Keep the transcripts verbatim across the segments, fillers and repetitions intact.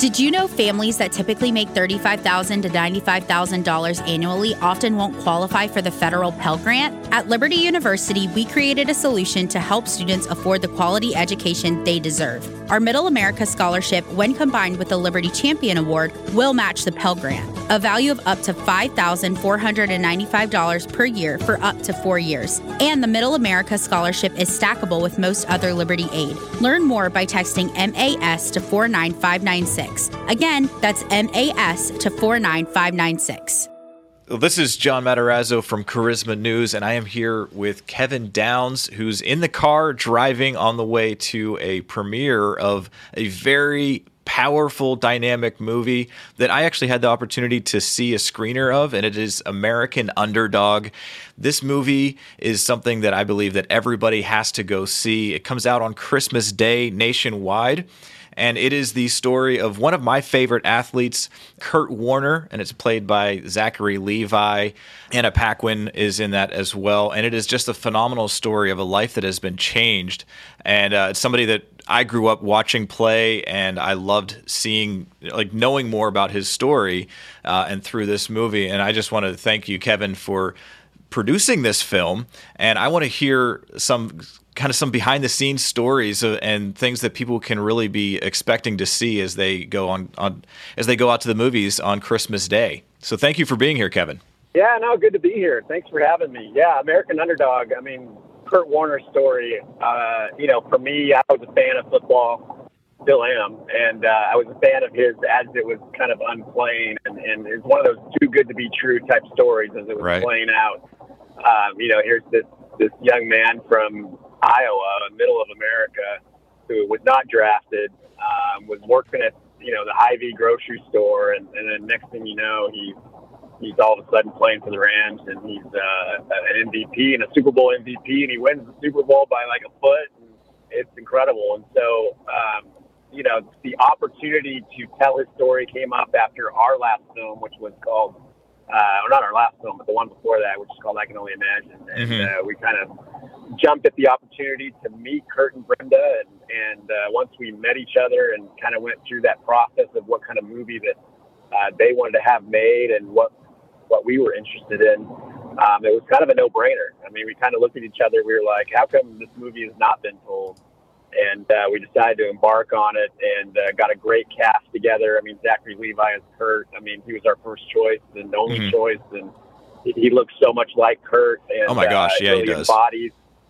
Did you know families that typically make thirty-five thousand dollars to ninety-five thousand dollars annually often won't qualify for the federal Pell Grant? At Liberty University, we created a solution to help students afford the quality education they deserve. Our Middle America Scholarship, when combined with the Liberty Champion Award, will match the Pell Grant, a value of up to five thousand four hundred ninety-five dollars per year for up to four years. And the Middle America Scholarship is stackable with most other Liberty aid. Learn more by texting M A S to four nine five nine six. Again, that's M A S to four nine five nine six. Well, this is John Matarazzo from Charisma News, and I am here with Kevin Downs, who's in the car driving on the way to a premiere of a very powerful, dynamic movie that I actually had the opportunity to see a screener of, and it is American Underdog. This movie is something that I believe that everybody has to go see. It comes out on Christmas Day nationwide. And it is the story of one of my favorite athletes, Kurt Warner, and it's played by Zachary Levi. Anna Paquin is in that as well. And it is just a phenomenal story of a life that has been changed. And uh, it's somebody that I grew up watching play, and I loved seeing, like, knowing more about his story uh, and through this movie. And I just want to thank you, Kevin, for producing this film. And I want to hear some kind of some behind the scenes stories and things that people can really be expecting to see as they go on, on as they go out to the movies on Christmas Day. So thank you for being here, Kevin. Yeah, no, good to be here. Thanks for having me. Yeah, American Underdog. I mean, Kurt Warner's story, uh, you know, for me, I was a fan of football, still am. And uh, I was a fan of his as it was kind of unplaying. And, and it's one of those too good to be true type stories as it was right. playing out. Um, you know, here's this, this young man from Iowa, middle of America, who was not drafted, um, was working at, you know, the Hy-Vee grocery store. And, and then next thing you know, he, he's all of a sudden playing for the Rams, and he's uh, an M V P and a Super Bowl M V P, and he wins the Super Bowl by like a foot. And it's incredible. And so, um, you know, the opportunity to tell his story came up after our last film, which was called, uh, or not our last film, but the one before that, which is called I Can Only Imagine. And mm-hmm. uh, we kind of jumped at the opportunity to meet Kurt and Brenda. And, and uh, once we met each other and kind of went through that process of what kind of movie that uh, they wanted to have made and what, what we were interested in, um, it was kind of a no-brainer. I mean, we kind of looked at each other. We were like, how come this movie has not been told? And uh, we decided to embark on it, and uh, got a great cast together. I mean, Zachary Levi is Kurt. I mean, he was our first choice and only mm-hmm. choice, and he, he looks so much like Kurt. And, oh my gosh, uh, yeah, really he does. Embodies,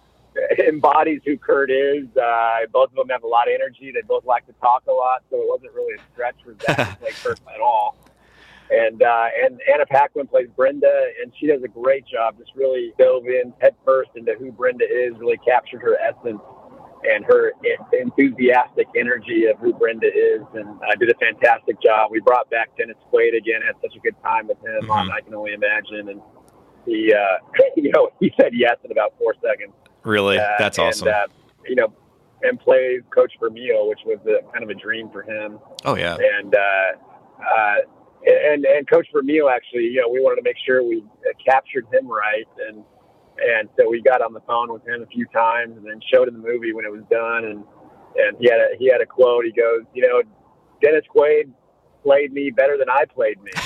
embodies who Kurt is. Uh, both of them have a lot of energy. They both like to talk a lot, so it wasn't really a stretch for Zach to play Kurt at all. And uh, and Anna Paquin plays Brenda, and she does a great job. Just really dove in head first into who Brenda is, really captured her essence and her enthusiastic energy of who Brenda is, and uh, did a fantastic job. We brought back Dennis Quaid again, had such a good time with him mm-hmm. on I Can Only Imagine, and he, uh, you know, he said yes in about four seconds. Really? Uh, That's and, awesome. Uh, you know, and plays Coach Vermeil, which was a, kind of a dream for him. Oh, yeah. And, uh, uh, and, and Coach Vermeil, actually, you know, we wanted to make sure we uh, captured him right, and And so we got on the phone with him a few times, and then showed him the movie when it was done. And, and he had a, he had a quote. He goes, you know, Dennis Quaid played me better than I played me,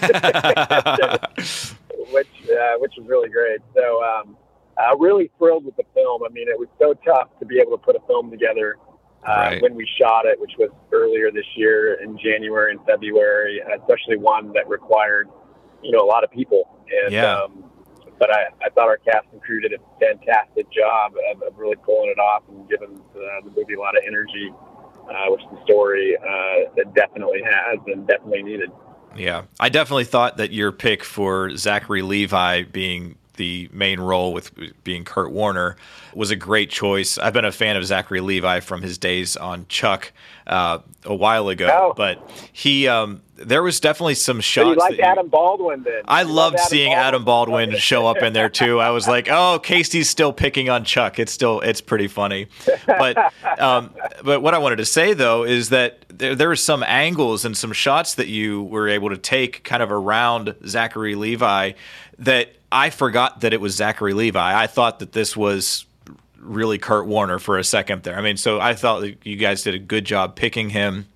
which, uh, which was really great. So, um, uh, really thrilled with the film. I mean, it was so tough to be able to put a film together, uh, right. when we shot it, which was earlier this year in January and February, especially one that required, you know, a lot of people. And, yeah. um, But I, I thought our cast and crew did a fantastic job of, of really pulling it off and giving uh, the movie a lot of energy, uh, which the story uh, that definitely has and definitely needed. Yeah, I definitely thought that your pick for Zachary Levi being the main role with being Kurt Warner was a great choice. I've been a fan of Zachary Levi from his days on Chuck uh, a while ago, oh. but he um, there was definitely some shots. So you like that Adam Baldwin then? I you loved Adam seeing Baldwin? Adam Baldwin show up in there too. I was like, oh, Casey's still picking on Chuck. It's still it's pretty funny. But um, but what I wanted to say though is that there there were some angles and some shots that you were able to take kind of around Zachary Levi that I forgot that it was Zachary Levi. I thought that this was really Kurt Warner for a second there. I mean, so I thought that you guys did a good job picking him.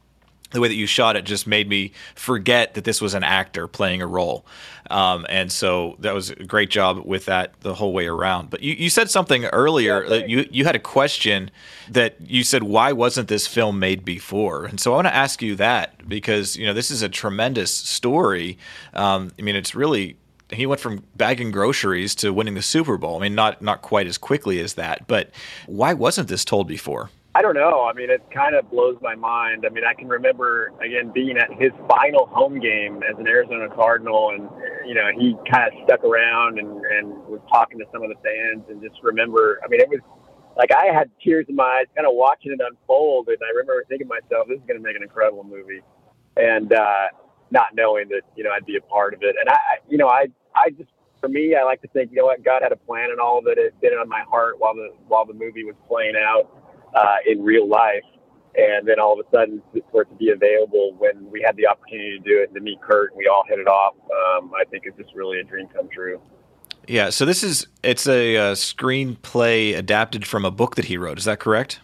the way that you shot it just made me forget that this was an actor playing a role. Um, and so that was a great job with that the whole way around. But you, you said something earlier. Yeah, that you, you had a question that you said, why wasn't this film made before? And so I want to ask you that because, you know, this is a tremendous story. Um, I mean, it's really, he went from bagging groceries to winning the Super Bowl. I mean, not, not quite as quickly as that, but why wasn't this told before? I don't know. I mean, it kind of blows my mind. I mean, I can remember, again, being at his final home game as an Arizona Cardinal, and, you know, he kind of stuck around and, and was talking to some of the fans, and just remember, I mean, it was like I had tears in my eyes kind of watching it unfold, and I remember thinking to myself, this is going to make an incredible movie, and uh, not knowing that, you know, I'd be a part of it. And, I, you know, I, I just, for me, I like to think, you know what, God had a plan in all of it. It did it on my heart while the, while the movie was playing out. Uh, in real life, and then all of a sudden for it to be available when we had the opportunity to do it and to meet Kurt and we all hit it off, um, I think it's just really a dream come true. Yeah, so this is, it's a, a screenplay adapted from a book that he wrote, is that correct?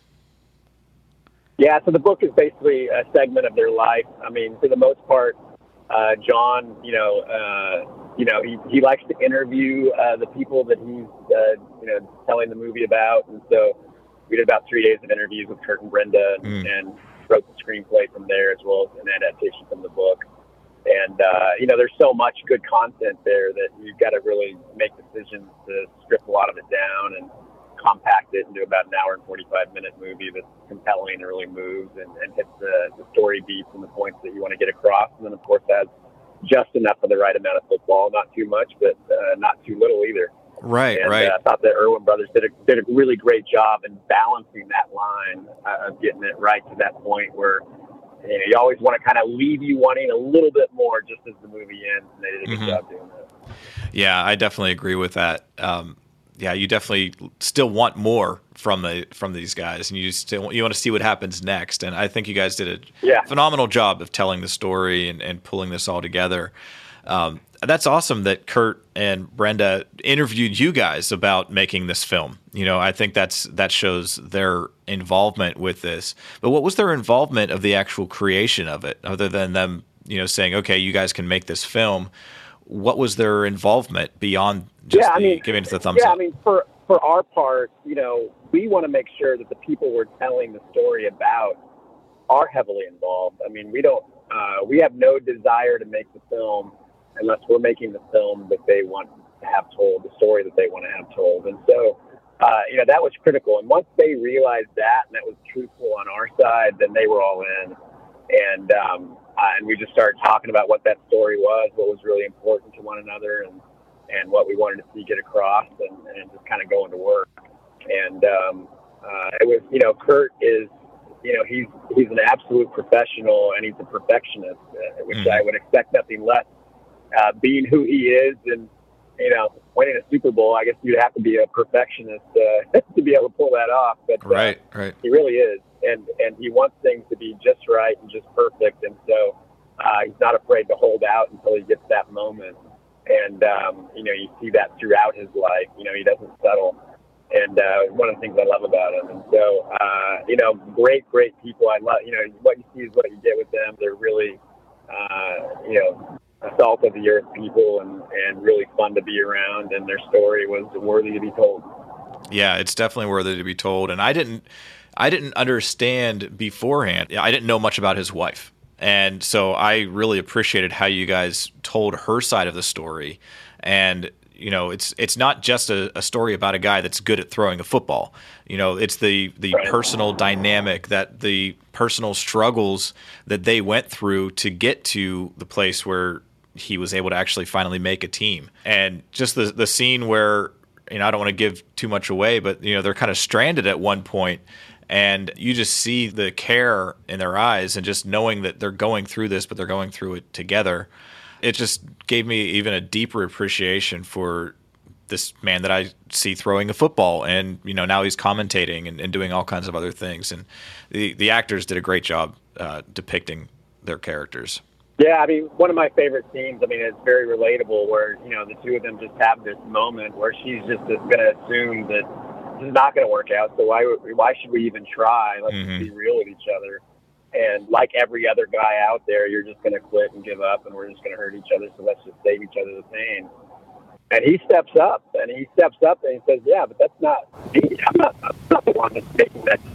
Yeah, so the book is basically a segment of their life. I mean, for the most part, uh, John, you know, uh, you know, he, he likes to interview uh, the people that he's, uh, you know, telling the movie about, and so we did about three days of interviews with Kurt and Brenda, and, mm. and wrote the screenplay from there as well as an adaptation from the book. And, uh, you know, there's so much good content there that you've got to really make decisions to strip a lot of it down and compact it into about an hour and forty-five minute movie that's compelling and really moves and, and hits the, the story beats and the points that you want to get across. And then, of course, has just enough of the right amount of football, not too much, but uh, not too little either. Right, and, right. Uh, I thought the Erwin brothers did a, did a really great job in balancing that line uh, of getting it right to that point where, you know, you always want to kind of leave you wanting a little bit more just as the movie ends, and they did a good mm-hmm. job doing that. Yeah, I definitely agree with that. Um, yeah, you definitely still want more from the from these guys, and you still you want to see what happens next. And I think you guys did a yeah. phenomenal job of telling the story and, and pulling this all together. Um, that's awesome that Kurt and Brenda interviewed you guys about making this film. You know, I think that's that shows their involvement with this. But what was their involvement of the actual creation of it, other than them, you know, saying, "Okay, you guys can make this film"? What was their involvement beyond just yeah, I the, mean, giving it the thumbs yeah, up? I mean, for for our part, you know, we want to make sure that the people we're telling the story about are heavily involved. I mean, we don't, uh, we have no desire to make the film unless we're making the film that they want to have told, the story that they want to have told. And so, uh, you know, that was critical. And once they realized that, and that was truthful on our side, then they were all in. And, um, uh, and we just started talking about what that story was, what was really important to one another, and, and what we wanted to see get across, and, and just kind of going to work. And, um, uh, it was, you know, Kurt is, you know, he's, he's an absolute professional, and he's a perfectionist, uh, which mm. I would expect nothing less. Uh, being who he is, and, you know, winning a Super Bowl, I guess you'd have to be a perfectionist uh, to be able to pull that off. But uh, right, right. he really is, and and he wants things to be just right and just perfect, and so uh, he's not afraid to hold out until he gets that moment. And um, you know, you see that throughout his life. You know, he doesn't settle, and uh, one of the things I love about him. And so, uh, you know, great, great people. I love, you know, what you see is what you get with them. They're really, uh, you know. salt of the earth people, and, and really fun to be around, and their story was worthy to be told. Yeah, it's definitely worthy to be told. And I didn't I didn't understand beforehand. I didn't know much about his wife. And so I really appreciated how you guys told her side of the story. And you know, it's it's not just a, a story about a guy that's good at throwing a football. You know, it's the the right. personal dynamic, that the personal struggles that they went through to get to the place where he was able to actually finally make a team. And just the the scene where, you know, I don't want to give too much away, but, you know, they're kind of stranded at one point, and you just see the care in their eyes, and just knowing that they're going through this, but they're going through it together. It just gave me even a deeper appreciation for this man that I see throwing a football, and, you know, now he's commentating and, and doing all kinds of other things. And the, the actors did a great job uh, depicting their characters. Yeah, I mean, one of my favorite scenes, I mean, it's very relatable, where, you know, the two of them just have this moment where she's just going to assume that this is not going to work out, so why why should we even try? Let's mm-hmm. just be real with each other. And like every other guy out there, you're just going to quit and give up, and we're just going to hurt each other. So let's just save each other the pain. And he steps up, and he steps up, and he says, "Yeah, but that's not me. I'm not, I'm not the one that's making that."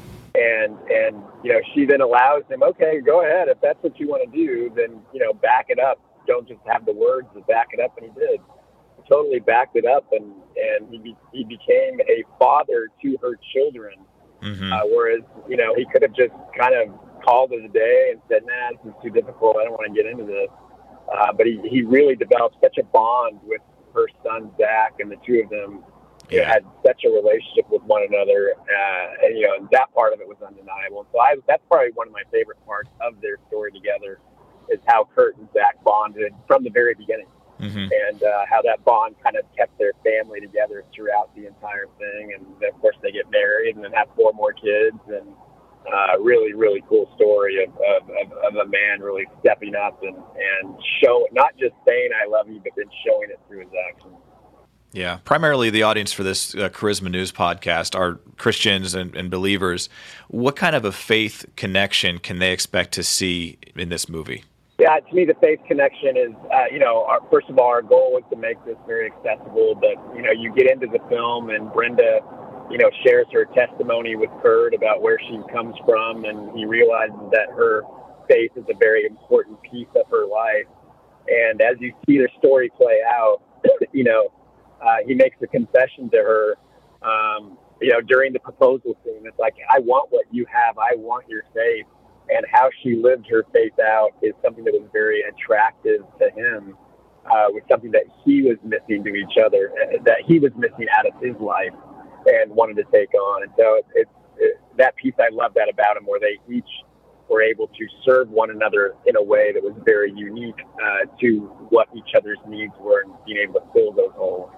And and you know, she then allows him, "Okay, go ahead. If that's what you want to do, then you know, back it up. Don't just have the words, but back it up." And he did. He totally backed it up, and and he be, he became a father to her children. Mm-hmm. Uh, whereas you know, he could have just kind of called it a day and said, "Nah, this is too difficult. I don't want to get into this." Uh, but he, he really developed such a bond with her son Zach, and the two of them yeah. had such a relationship with one another. Uh, and you know, that part of it was undeniable. And so I, that's probably one of my favorite parts of their story together, is how Kurt and Zach bonded from the very beginning, mm-hmm. and uh, how that bond kind of kept their family together throughout the entire thing. And then, of course, they get married and then have four more kids. And Uh, really, really cool story of, of, of, of a man really stepping up and, and show, not just saying "I love you," but then showing it through his actions. Yeah, primarily the audience for this uh, Charisma News podcast are Christians and, and believers. What kind of a faith connection can they expect to see in this movie? Yeah, to me, the faith connection is, uh, you know, our, first of all, our goal was to make this very accessible. But, you know, you get into the film and Brenda, you know, shares her testimony with Kurt about where she comes from, and he realizes that her faith is a very important piece of her life. And as you see the story play out, you know, uh, he makes a confession to her, um, you know, during the proposal scene. It's like, "I want what you have. I want your faith." And how she lived her faith out is something that was very attractive to him, uh, was something that he was missing to each other, that he was missing out of his life and wanted to take on. And so it's, it's it, that piece, I love that about him, where they each were able to serve one another in a way that was very unique uh, to what each other's needs were, and being able to fill those holes.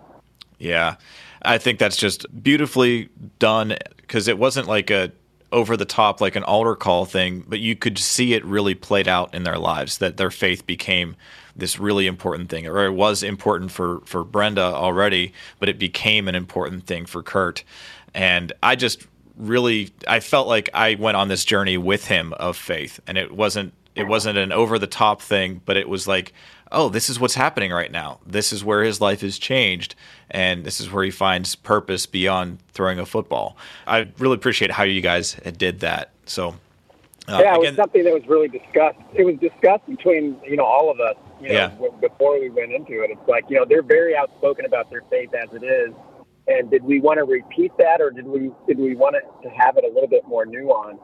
Yeah, I think that's just beautifully done, because it wasn't like a over the top, like an altar call thing, but you could see it really played out in their lives, that their faith became this really important thing, or it was important for, for Brenda already, but it became an important thing for Kurt. And I just really, I felt like I went on this journey with him of faith, and it wasn't, it wasn't an over the top thing, but it was like, oh, this is what's happening right now. This is where his life has changed, and this is where he finds purpose beyond throwing a football. I really appreciate how you guys did that. So, uh, yeah, it again, was something that was really discussed. It was discussed between, you know, all of us, you know, yeah. w- before we went into it. It's like, you know, they're very outspoken about their faith as it is. And did we want to repeat that, or did we, did we want it to have it a little bit more nuanced,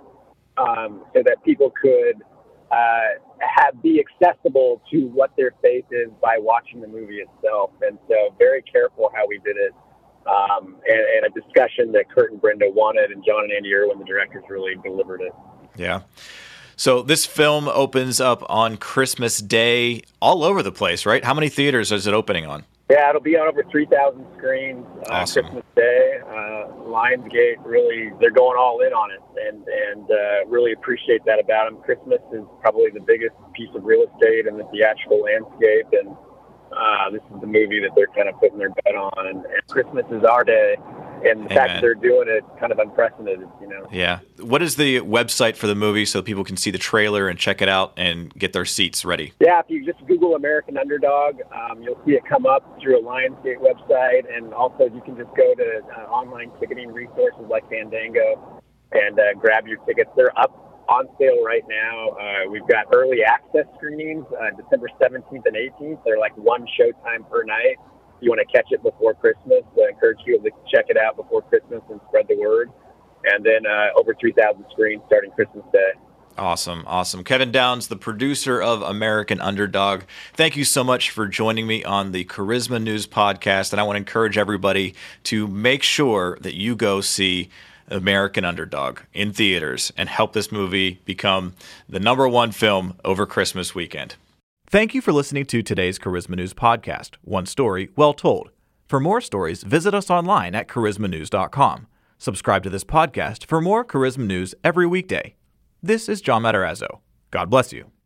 um, so that people could, Uh, have be accessible to what their faith is by watching the movie itself. And so very careful how we did it, um, and, and a discussion that Kurt and Brenda wanted, and John and Andy Irwin, the directors, really delivered it. Yeah. So this film opens up on Christmas Day all over the place, right? How many theaters is it opening on? Yeah, it'll be on over three thousand screens on uh, awesome. Christmas Day. Uh, Lionsgate, really, they're going all in on it, and, and uh, really appreciate that about them. Christmas is probably the biggest piece of real estate in the theatrical landscape, and uh, this is the movie that they're kind of putting their bet on. And, and Christmas is our day, and the Amen. fact that they're doing it kind of unprecedented, you know. Yeah. What is the website for the movie so people can see the trailer and check it out and get their seats ready? Yeah, if you just Google American Underdog, um, you'll see it come up through a Lionsgate website, and also you can just go to uh, online ticketing resources like Fandango and uh, grab your tickets. They're up on sale right now. Uh, we've got early access screenings, uh, December seventeenth and eighteenth. They're like one showtime per night. You want to catch it before Christmas, I encourage you to check it out before Christmas and spread the word. And then uh, over three thousand screens starting Christmas Day. Awesome, awesome. Kevin Downs, the producer of American Underdog, thank you so much for joining me on the Charisma News podcast. And I want to encourage everybody to make sure that you go see American Underdog in theaters and help this movie become the number one film over Christmas weekend. Thank you for listening to today's Charisma News podcast. One story, well told. For more stories, visit us online at charisma news dot com. Subscribe to this podcast for more Charisma News every weekday. This is John Matarazzo. God bless you.